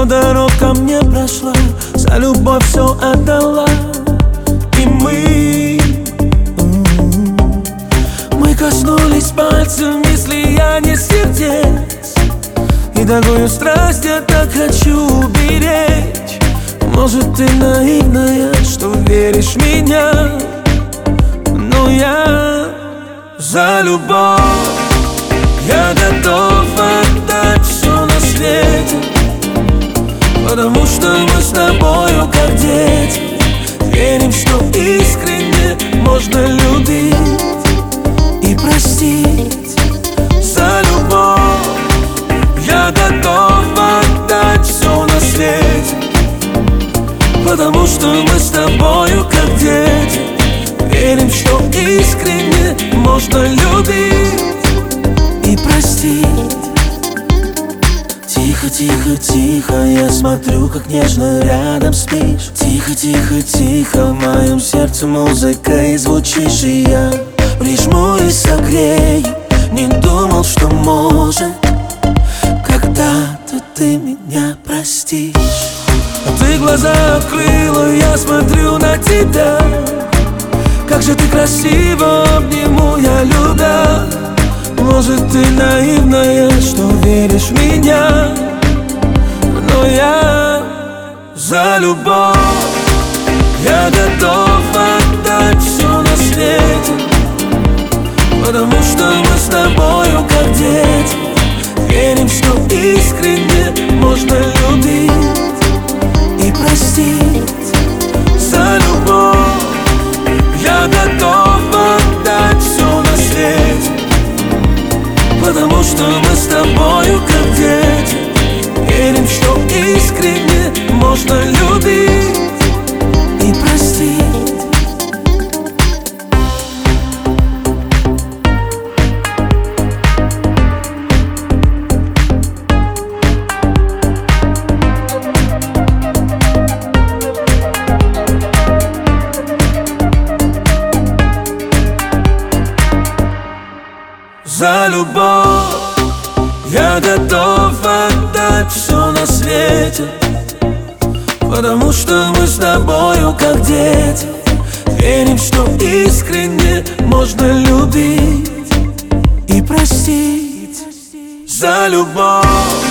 дорог ко мне прошла, за любовь все отдала. И мы коснулись пальцами слияния сердец. И такую страсть я так хочу уберечь. Может, ты наивная, что веришь в меня, но я за любовь. Я готов отдать все на свете, потому что мы с тобою как дети. Верим, что искренне можно любить и простить. За любовь я готов отдать все на свете, потому что мы с тобою как дети. Верим, что искренне можно любить и простить. Тихо, тихо, тихо, я смотрю, как нежно рядом спишь. Тихо, тихо, тихо, в моем сердце музыкой звучишь. И я прижму и согрею. Не думал, что может когда-то ты меня простишь. Ты глаза открыла, я смотрю на тебя. Как же ты красиво, обниму я, любя. Может, ты наивная, что веришь в меня, но я за любовь. Я готов отдать все на свете, потому что мы с тобою как дети. Верим, что искренне можно любить и простить. За любовь я готов отдать все на свете, потому что мы с тобою как дети. Верим, что искренне можно любить и простить. За любовь я готов отдать все на свете, потому что мы с тобою как дети. Верим, что искренне можно любить и простить. За любовь